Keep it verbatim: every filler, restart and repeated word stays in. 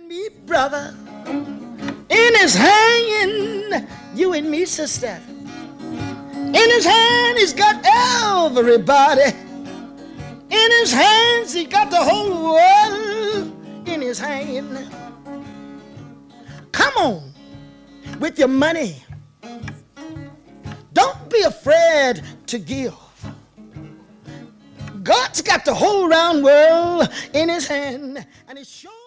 me, brother. In his hand, you and me, sister. In his hand, he's got everybody. In his hands, he got the whole world in his hand. Come on with your money. Don't be afraid to give. God's got the whole round world in his hand, and it's sure